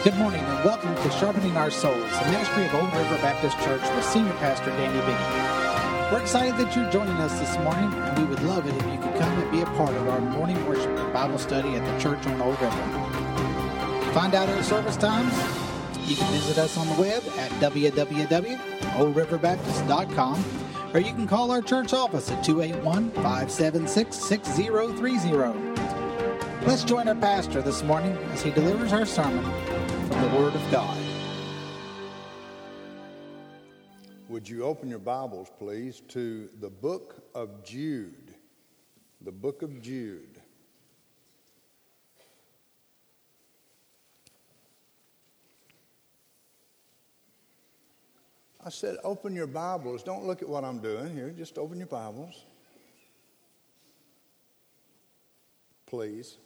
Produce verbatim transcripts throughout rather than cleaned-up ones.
Good morning and welcome to Sharpening Our Souls, the ministry of Old River Baptist Church with Senior Pastor Danny Biggie. We're excited that you're joining us this morning, and we would love it if you could come and be a part of our morning worship and Bible study at the church on Old River. To find out our service times, you can visit us on the web at w w w dot old river baptist dot com, or you can call our church office at two eight one, five seven six, six zero three zero. Let's join our pastor this morning as he delivers our sermon from the Word of God. Would you open your Bibles, please, to the book of Jude? The book of Jude. I said, open your Bibles. Don't look at what I'm doing here. Just open your Bibles. Please.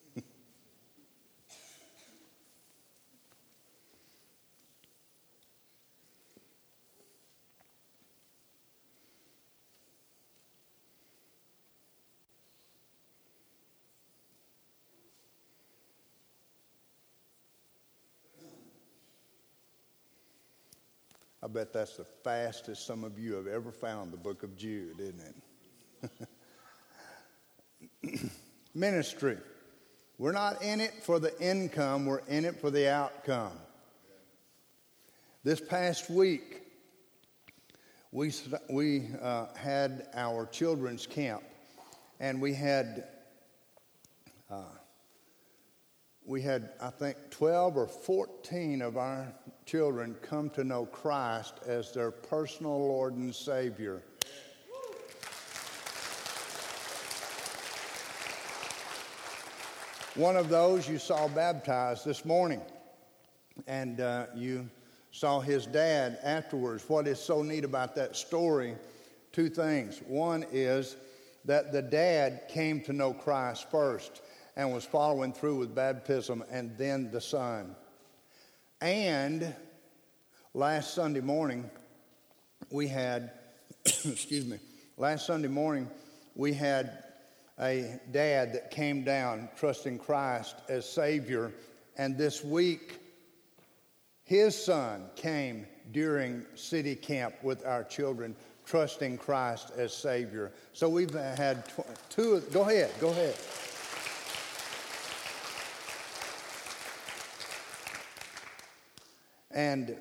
I bet that's the fastest some of you have ever found the book of Jude, isn't it? Ministry. We're not in it for the income, we're in it for the outcome. This past week, we, we uh, had our children's camp, and we had, uh, we had, I think, twelve or fourteen of our children come to know Christ as their personal Lord and Savior. One of those you saw baptized this morning, and uh, you saw his dad afterwards. What is so neat about that story, two things. One is that the dad came to know Christ first and was following through with baptism, and then the son. And last Sunday morning, we had, excuse me, last Sunday morning, we had a dad that came down trusting Christ as Savior. And this week, his son came during city camp with our children, trusting Christ as Savior. So we've had tw- two, go ahead, go ahead. And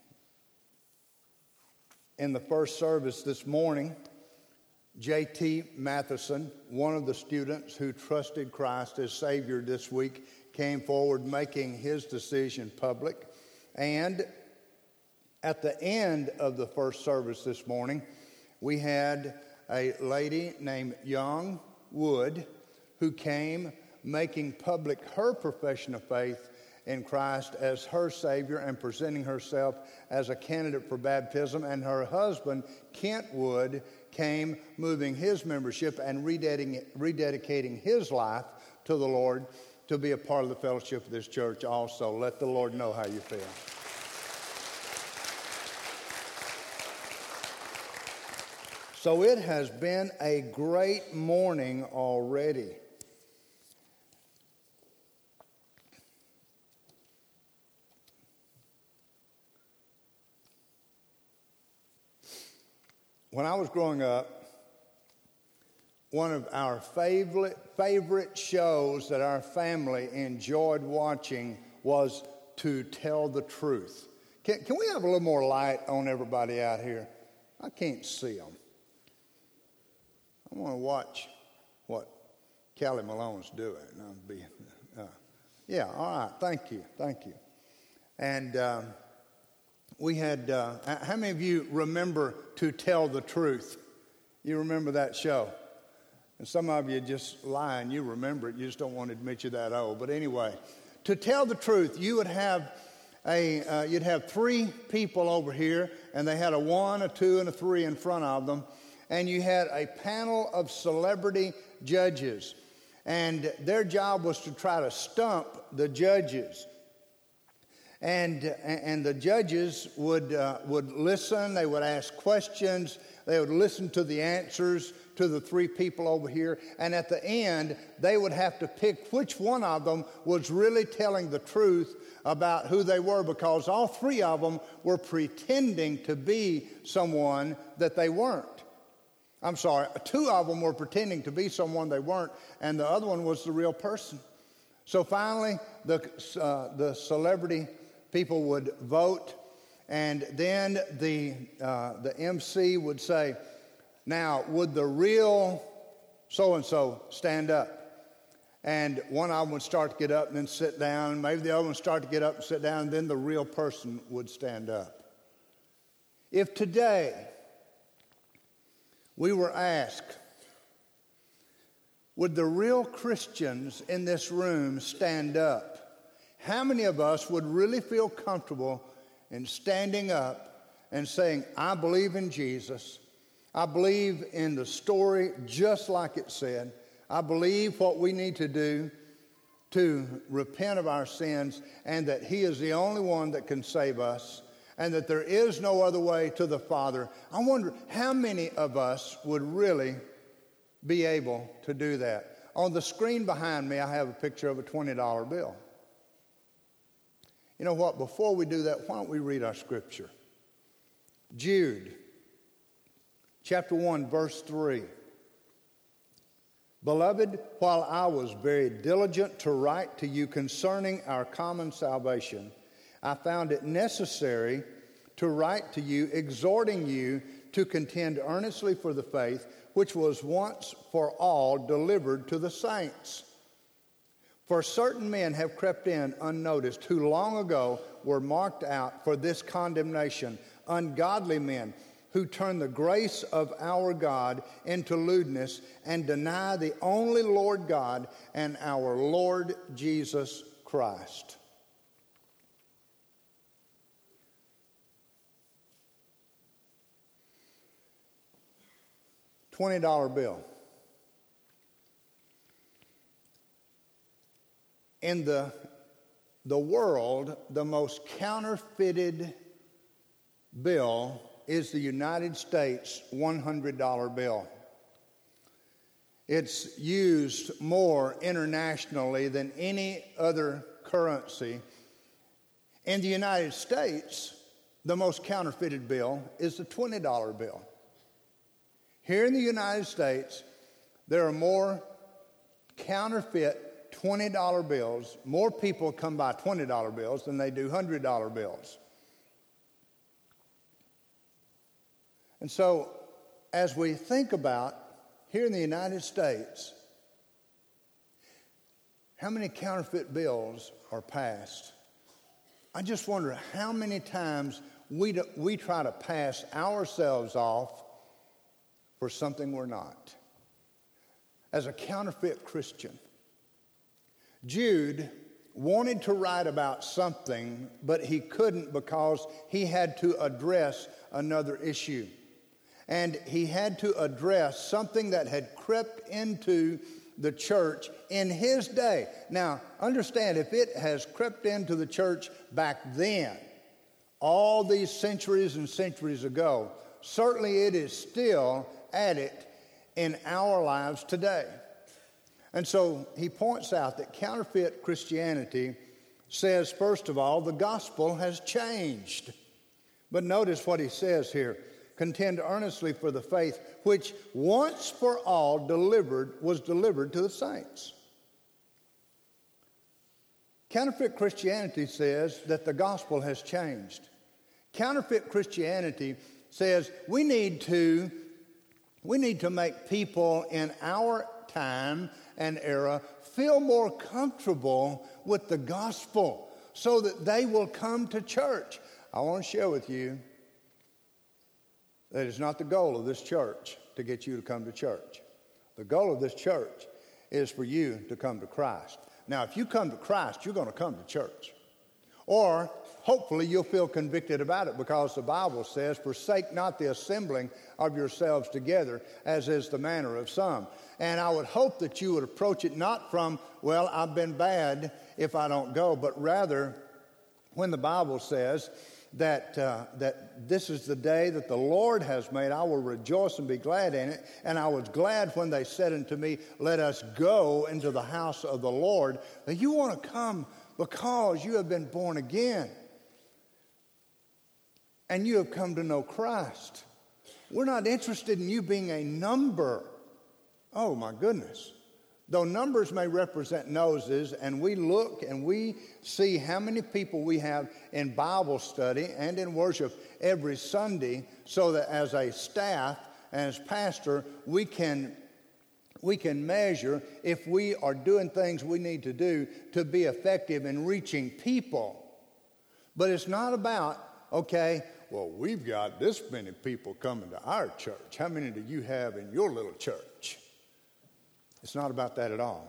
in the first service this morning, J T Matheson, one of the students who trusted Christ as Savior this week, came forward making his decision public. And at the end of the first service this morning, we had a lady named Young Wood who came making public her profession of faith in Christ as her Savior and presenting herself as a candidate for baptism. And her husband, Kent Wood, came moving his membership and rededicating, rededicating his life to the Lord to be a part of the fellowship of this church also. Let the Lord know how you feel. So it has been a great morning already. When I was growing up, one of our favorite favorite shows that our family enjoyed watching was To Tell the Truth. Can, can we have a little more light on everybody out here? I can't see them. I want to watch what Callie Malone's doing. I'll be, uh, yeah, all right. Thank you. Thank you. And um, we had, uh, how many of you remember To Tell the Truth? You remember that show? And some of you just lying. You remember it. You just don't want to admit you're that old. But anyway, To Tell the Truth, you would have a, uh, you'd have three people over here, and they had a one, a two, and a three in front of them. And you had a panel of celebrity judges. And their job was to try to stump the judges. And and the judges would uh, would listen. They would ask questions. They would listen to the answers to the three people over here. And at the end, they would have to pick which one of them was really telling the truth about who they were, because all three of them were pretending to be someone that they weren't. I'm sorry, two of them were pretending to be someone they weren't, and the other one was the real person. So finally, the, uh, the celebrity people would vote, and then the, uh, the M C would say, now, would the real so-and-so stand up? And one of them would start to get up and then sit down. Maybe the other one would start to get up and sit down, and then the real person would stand up. If today we were asked, would the real Christians in this room stand up? How many of us would really feel comfortable in standing up and saying, I believe in Jesus. I believe in the story just like it said. I believe what we need to do to repent of our sins, and that He is the only one that can save us, and that there is no other way to the Father. I wonder how many of us would really be able to do that. On the screen behind me, I have a picture of a twenty dollar bill. You know what? Before we do that, why don't we read our scripture? Jude, chapter one, verse three. Beloved, while I was very diligent to write to you concerning our common salvation, I found it necessary to write to you, exhorting you to contend earnestly for the faith which was once for all delivered to the saints. For certain men have crept in unnoticed, who long ago were marked out for this condemnation, ungodly men, who turn the grace of our God into lewdness and deny the only Lord God and our Lord Jesus Christ. twenty dollar bill. In the, the world, the most counterfeited bill is the United States one hundred dollar bill. It's used more internationally than any other currency. In the United States, the most counterfeited bill is the twenty dollar bill. Here in the United States, there are more counterfeit twenty dollar bills. More people come by twenty dollar bills than they do one hundred dollar bills. And so, as we think about here in the United States, how many counterfeit bills are passed? I just wonder how many times we, do, we try to pass ourselves off for something we're not. As a counterfeit Christian, Jude wanted to write about something, but he couldn't because he had to address another issue. And he had to address something that had crept into the church in his day. Now, understand, if it has crept into the church back then, all these centuries and centuries ago, certainly it is still at it in our lives today. And so he points out that counterfeit Christianity says, first of all, the gospel has changed. But notice what he says here. Contend earnestly for the faith which once for all delivered was delivered to the saints. Counterfeit Christianity says that the gospel has changed. Counterfeit Christianity says we need to we need to make people in our time and era feel more comfortable with the gospel so that they will come to church. I want to share with you that it's not the goal of this church to get you to come to church. The goal of this church is for you to come to Christ. Now, if you come to Christ, you're going to come to church. Or, hopefully, you'll feel convicted about it because the Bible says, forsake not the assembling of yourselves together, as is the manner of some. And I would hope that you would approach it not from, well, I've been bad if I don't go, but rather when the Bible says that uh, that this is the day that the Lord has made, I will rejoice and be glad in it. And I was glad when they said unto me, let us go into the house of the Lord. That you want to come because you have been born again and you have come to know Christ. We're not interested in you being a number. Oh, my goodness. Though numbers may represent noses, and we look and we see how many people we have in Bible study and in worship every Sunday, so that as a staff and as pastor, we can, we can measure if we are doing things we need to do to be effective in reaching people. But it's not about, okay, well, we've got this many people coming to our church. How many do you have in your little church? It's not about that at all.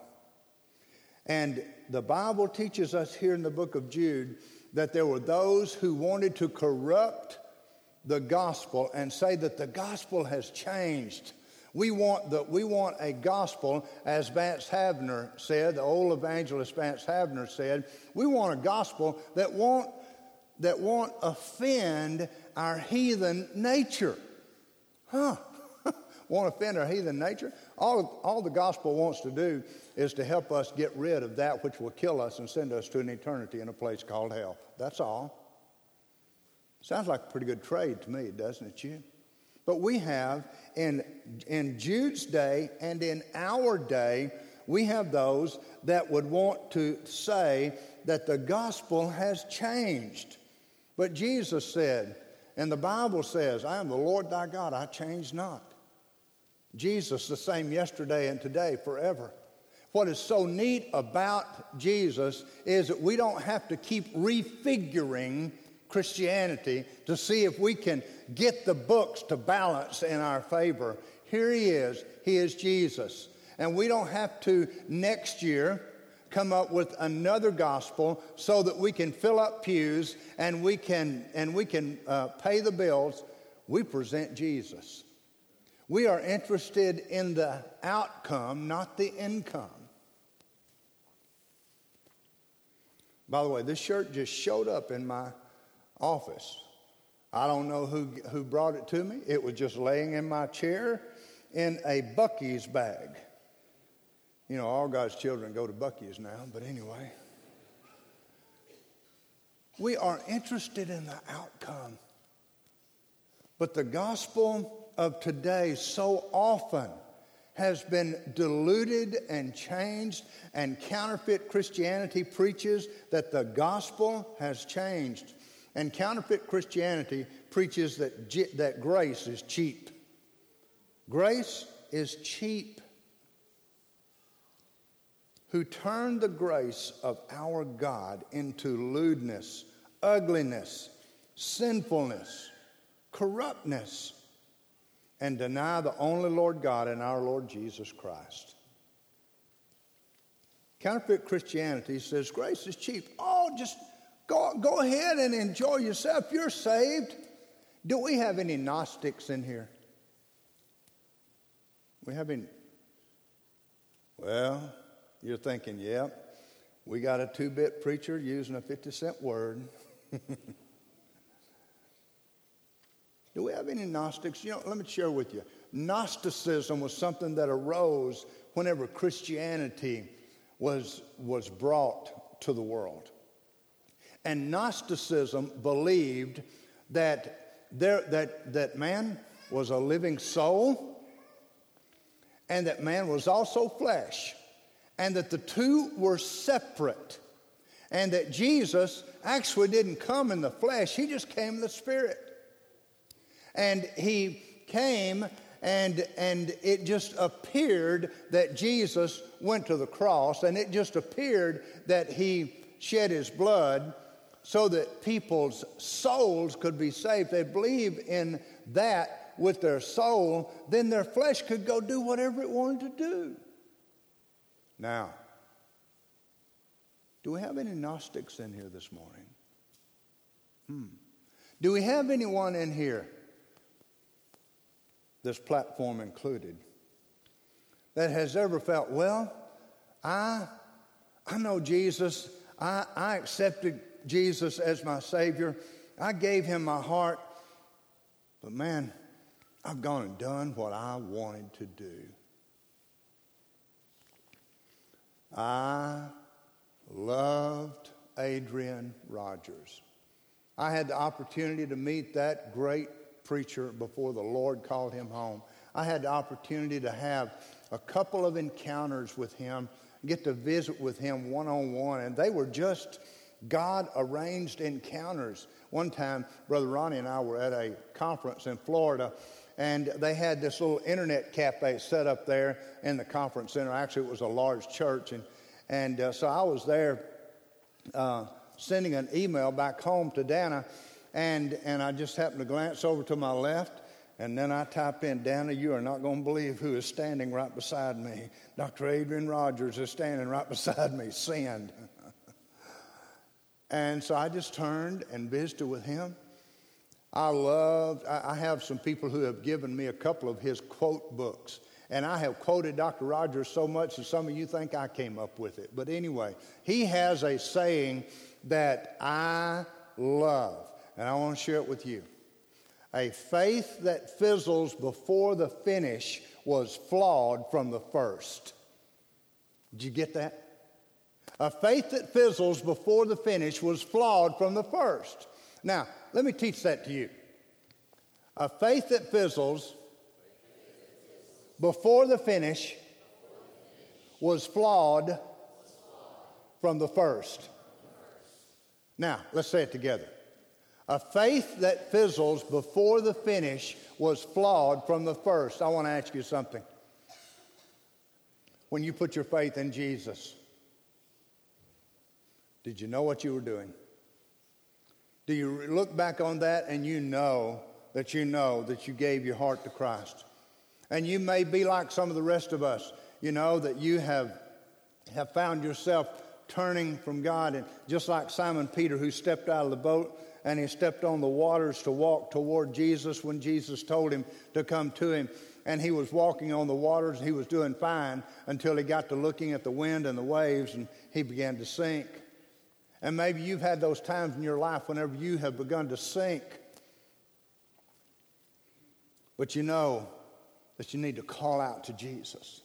And the Bible teaches us here in the book of Jude that there were those who wanted to corrupt the gospel and say that the gospel has changed. We want the, we want a gospel, as Vance Havner said, the old evangelist Vance Havner said, we want a gospel that won't that won't offend our heathen nature. Huh? Won't offend our heathen nature? All, all the gospel wants to do is to help us get rid of that which will kill us and send us to an eternity in a place called hell. That's all. Sounds like a pretty good trade to me, doesn't it, you? But we have, in, in Jude's day and in our day, we have those that would want to say that the gospel has changed. But Jesus said, and the Bible says, I am the Lord thy God, I change not. Jesus the same yesterday and today, forever. What is so neat about Jesus is that we don't have to keep refiguring Christianity to see if we can get the books to balance in our favor. Here he is. He is Jesus. And we don't have to next year come up with another gospel so that we can fill up pews and we can and we can uh, pay the bills. We present Jesus. We are interested in the outcome, not the income. By the way, this shirt just showed up in my office. I don't know who who brought it to me. It was just laying in my chair in a Buc-ee's bag. You know, all God's children go to Buc-ee's now, but anyway. We are interested in the outcome. But the gospel of today so often has been diluted and changed, and counterfeit Christianity preaches that the gospel has changed. And counterfeit Christianity preaches that, that grace is cheap. Grace is cheap. Who turned the grace of our God into lewdness, ugliness, sinfulness, corruptness, and deny the only Lord God and our Lord Jesus Christ. Counterfeit Christianity says grace is cheap. Oh, just go, go ahead and enjoy yourself. You're saved. Do we have any Gnostics in here? We have any? Well, you're thinking, yep, we got a two-bit preacher using a fifty-cent word. Do we have any Gnostics? You know, let me share with you. Gnosticism was something that arose whenever Christianity was, was brought to the world. And Gnosticism believed that, there, that, that man was a living soul and that man was also flesh, and that the two were separate, and that Jesus actually didn't come in the flesh, he just came in the spirit. And he came and and it just appeared that Jesus went to the cross, and it just appeared that he shed his blood so that people's souls could be saved. They believe in that with their soul, then their flesh could go do whatever it wanted to do. Now, do we have any Gnostics in here this morning? Hmm. Do we have anyone in here, this platform included, that has ever felt, well, I, I know Jesus. I, I accepted Jesus as my Savior. I gave him my heart. But man, I've gone and done what I wanted to do. I loved Adrian Rogers. I had the opportunity to meet that great preacher before the Lord called him home. I had the opportunity to have a couple of encounters with him, get to visit with him one-on-one, and they were just God-arranged encounters. One time, Brother Ronnie and I were at a conference in Florida, and they had this little internet cafe set up there in the conference center. Actually, it was a large church, and, and uh, so I was there uh, sending an email back home to Dana, and, and I just happened to glance over to my left, and then I typed in, Dana, you are not going to believe who is standing right beside me. Doctor Adrian Rogers is standing right beside me. Send. And so I just turned and visited with him. I loved, I, I have some people who have given me a couple of his quote books. And I have quoted Doctor Rogers so much that some of you think I came up with it. But anyway, he has a saying that I love, and I want to share it with you. A faith that fizzles before the finish was flawed from the first. Did you get that? A faith that fizzles before the finish was flawed from the first. Now, let me teach that to you. A faith that fizzles before the finish was flawed from the first. Now, let's say it together. A faith that fizzles before the finish was flawed from the first. I want to ask you something. When you put your faith in Jesus, did you know what you were doing? Do you look back on that and you know that you know that you gave your heart to Christ? And you may be like some of the rest of us, you know, that you have, have found yourself turning from God. And just like Simon Peter, who stepped out of the boat and he stepped on the waters to walk toward Jesus when Jesus told him to come to him. And he was walking on the waters and he was doing fine until he got to looking at the wind and the waves and he began to sink. And maybe you've had those times in your life whenever you have begun to sink. But you know that you need to call out to Jesus.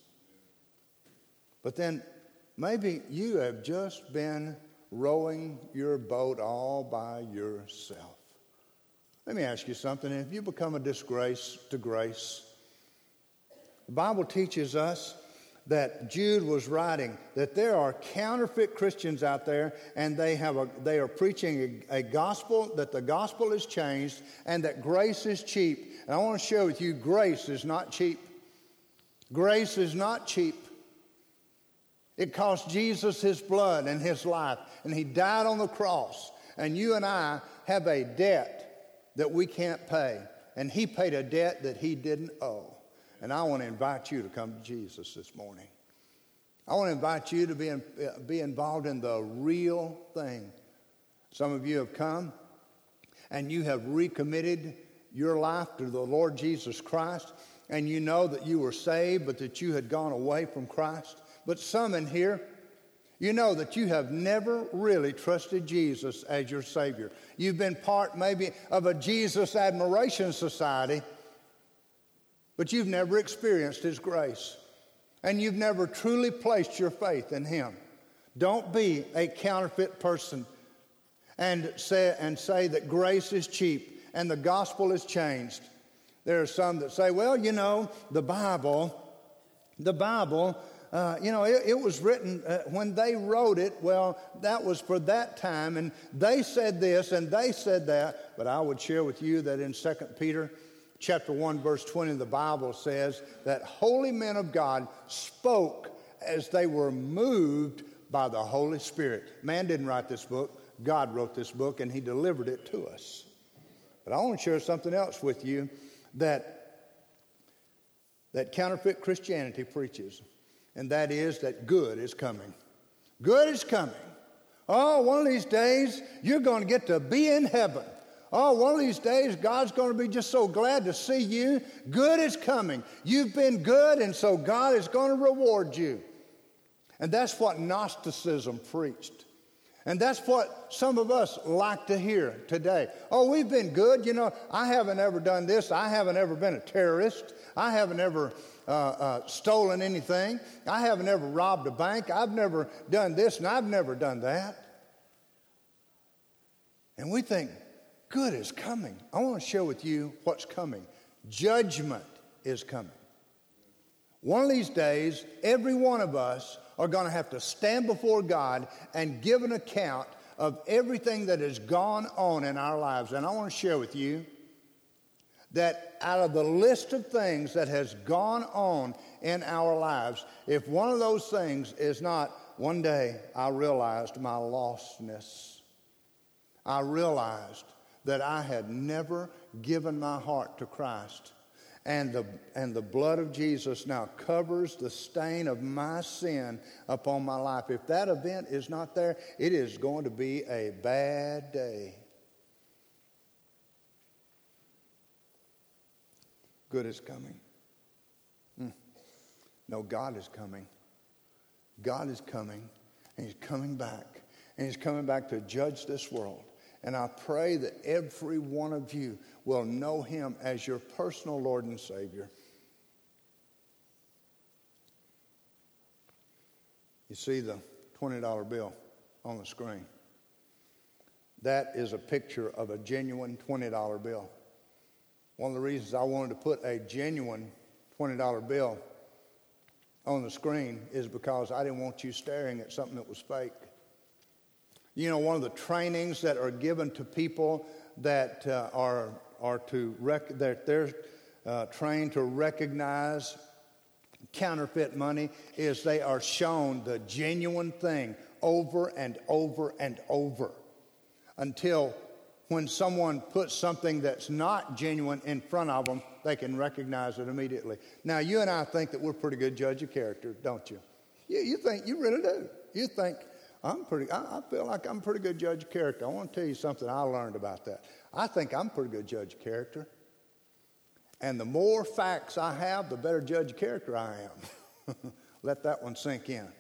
But then maybe you have just been rowing your boat all by yourself. Let me ask you something. If you become a disgrace to grace, the Bible teaches us that Jude was writing that there are counterfeit Christians out there, and they have a, they are preaching a, a gospel, that the gospel is changed and that grace is cheap. And I want to share with you, grace is not cheap. Grace is not cheap. It cost Jesus his blood and his life, and he died on the cross. And you and I have a debt that we can't pay, and he paid a debt that he didn't owe. And I want to invite you to come to Jesus this morning. I want to invite you to be, in, be involved in the real thing. Some of you have come and you have recommitted your life to the Lord Jesus Christ, and you know that you were saved, but that you had gone away from Christ. But some in here, you know that you have never really trusted Jesus as your Savior. You've been part maybe of a Jesus Admiration Society, but you've never experienced his grace. And you've never truly placed your faith in him. Don't be a counterfeit person and say, and say that grace is cheap and the gospel is changed. There are some that say, well, you know, the Bible, the Bible, uh, you know, it, it was written uh, when they wrote it. Well, that was for that time, and they said this and they said that. But I would share with you that in Second Peter chapter one, verse twenty, the Bible says that holy men of God spoke as they were moved by the Holy Spirit. Man didn't write this book. God wrote this book, and he delivered it to us. But I want to share something else with you that, that counterfeit Christianity preaches, and that is that good is coming. Good is coming. Oh, one of these days, you're going to get to be in heaven. Oh, one of these days, God's going to be just so glad to see you. Good is coming. You've been good, and so God is going to reward you. And that's what Gnosticism preached. And that's what some of us like to hear today. Oh, we've been good. You know, I haven't ever done this. I haven't ever been a terrorist. I haven't ever uh, uh, stolen anything. I haven't ever robbed a bank. I've never done this, and I've never done that. And we think, good is coming. I want to share with you what's coming. Judgment is coming. One of these days, every one of us are going to have to stand before God and give an account of everything that has gone on in our lives. And I want to share with you that out of the list of things that has gone on in our lives, if one of those things is not, one day I realized my lostness. I realized that I had never given my heart to Christ. And the, and the blood of Jesus now covers the stain of my sin upon my life. If that event is not there, it is going to be a bad day. Good is coming. Mm. No, God is coming. God is coming, and He's coming back. And He's coming back to judge this world. And I pray that every one of you will know Him as your personal Lord and Savior. You see the twenty dollar bill on the screen. That is a picture of a genuine twenty dollar bill. One of the reasons I wanted to put a genuine twenty dollar bill on the screen is because I didn't want you staring at something that was fake. You know, one of the trainings that are given to people that uh, are are to rec- that they're uh, trained to recognize counterfeit money is they are shown the genuine thing over and over and over until when someone puts something that's not genuine in front of them, they can recognize it immediately. Now, you and I think that we're a pretty good judge of character, don't you? You, you think, you really do. You think, I'm pretty, I, I feel like I'm a pretty good judge of character. I want to tell you something I learned about that. I think I'm a pretty good judge of character. And the more facts I have, the better judge of character I am. Let that one sink in.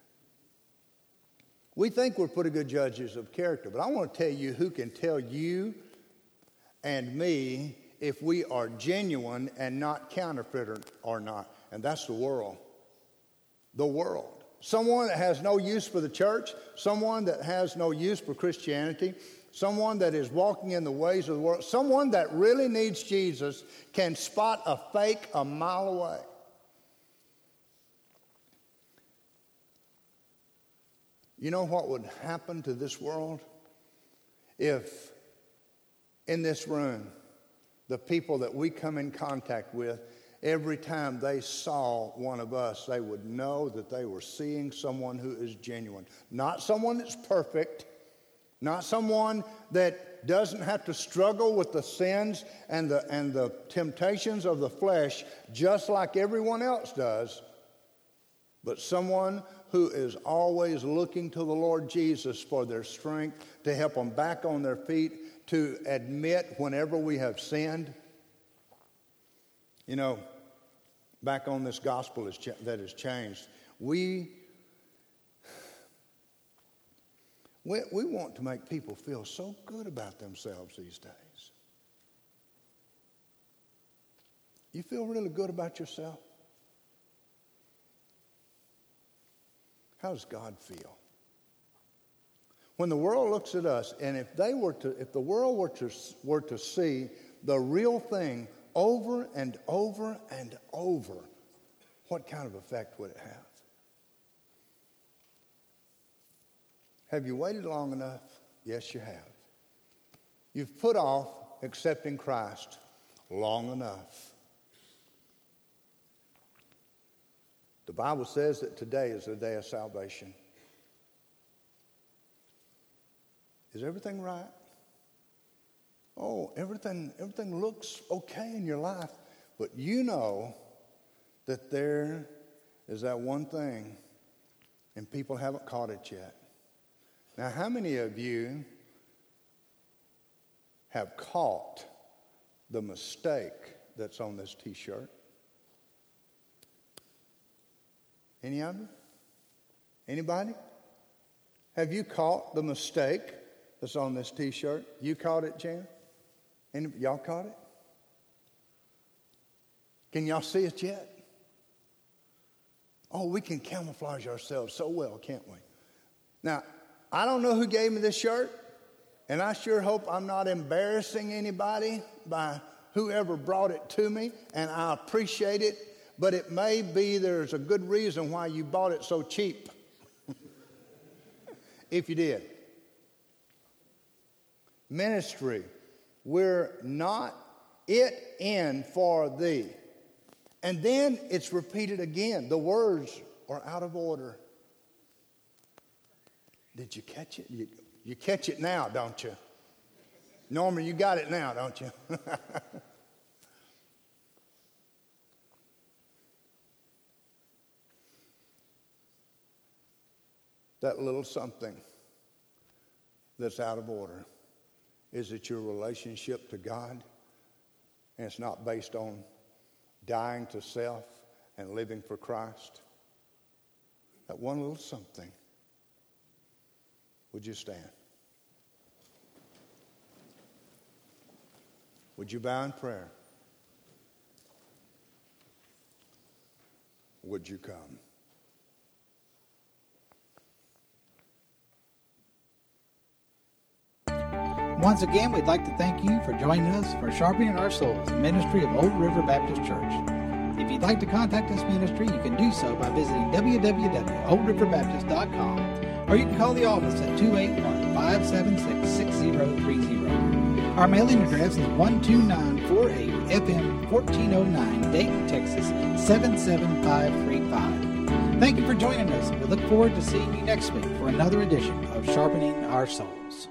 We think we're pretty good judges of character, but I want to tell you who can tell you and me if we are genuine and not counterfeit or not, and that's the world. The world. Someone that has no use for the church, someone that has no use for Christianity, someone that is walking in the ways of the world, someone that really needs Jesus can spot a fake a mile away. You know what would happen to this world if in this room, the people that we come in contact with, every time they saw one of us, they would know that they were seeing someone who is genuine. Not someone that's perfect, not someone that doesn't have to struggle with the sins and the, and the temptations of the flesh just like everyone else does, but someone who is always looking to the Lord Jesus for their strength, to help them back on their feet, to admit whenever we have sinned. You know, back on this gospel is ch- that has changed, we, we, we want to make people feel so good about themselves these days. You feel really good about yourself? How does God feel? When the world looks at us, and if they were to, if the world were to, were to see the real thing over and over and over, what kind of effect would it have? Have you waited long enough? Yes, you have. You've put off accepting Christ long enough. The Bible says that today is the day of salvation. Is everything right? Oh, everything, everything looks okay in your life, but you know that there is that one thing, and people haven't caught it yet. Now, how many of you have caught the mistake that's on this T-shirt? Any of you? Anybody? Have you caught the mistake that's on this T-shirt? You caught it, Jan? Any, y'all caught it? Can y'all see it yet? Oh, we can camouflage ourselves so well, can't we? Now, I don't know who gave me this shirt, And I sure hope I'm not embarrassing anybody by whoever brought it to me, and I appreciate it, but it may be there's a good reason why you bought it so cheap. If you did. Ministry, we're not it in for thee. And then it's repeated again. The words are out of order. Did you catch it? You, you catch it now, don't you? Norman, you got it now, don't you? That little something that's out of order. Is it your relationship to God? And it's not based on dying to self and living for Christ? That one little something. Would you stand? Would you bow in prayer? Would you come? Once again, we'd like to thank you for joining us for Sharpening Our Souls, a ministry of Old River Baptist Church. If you'd like to contact this ministry, you can do so by visiting w w w dot old river baptist dot com, or you can call the office at two eight one, five seven six, six zero three zero. Our mailing address is one two nine four eight F M fourteen oh nine, Dayton, Texas, seven seven five three five. Thank you for joining us, and we look forward to seeing you next week for another edition of Sharpening Our Souls.